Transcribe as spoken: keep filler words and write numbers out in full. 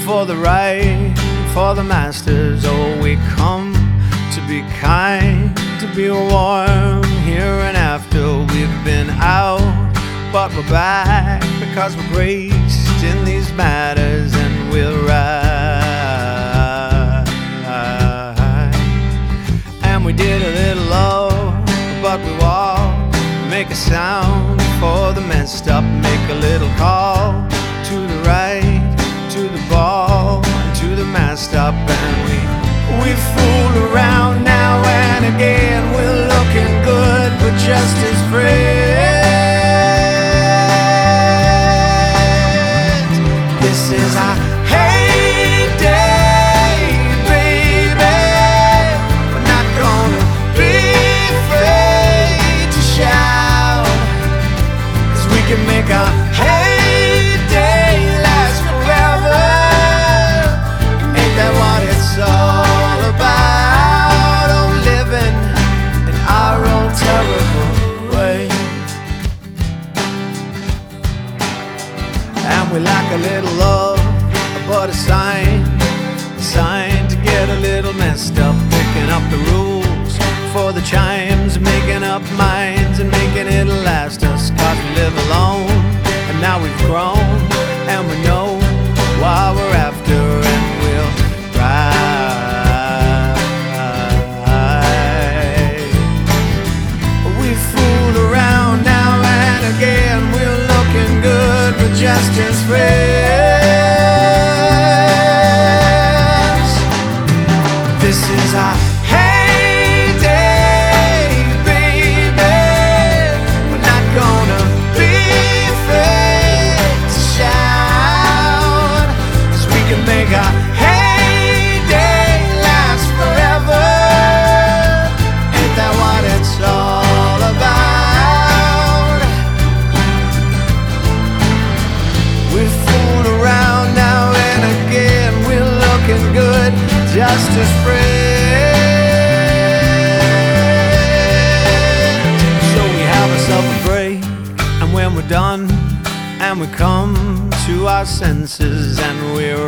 for the right, for the masters. Oh, we come to be kind, to be warm here and after. We've been out, but we're back because we're graced in these matters, and we'll ride. And we did a little love, but we walk, make a sound for the messed up, make a little call to the right, to the ball, to the messed up, and we we fool around now and again. We're looking good, but just as friends. This is our heyday, baby. We're not gonna be afraid to shout, 'cause we can make our heyday last forever. Ain't that what it's all about? Oh, living in our own terrible way. And we like a little love, but a sign, a sign to get a little messed up, picking up the rules for the chimes, making up minds and making it last us. 'Cause we live alone, and now we've grown, and we know what we're after, and we'll ride. We fool around now and again. We're looking good, but just as friends. This is our heyday, baby. We're not gonna be afraid to shout, 'cause we can make our heyday last forever. Ain't that what it's all about? We fool around now and again. We're looking good, just as friends. So we have ourselves a break, and when we're done, and we come to our senses, and we're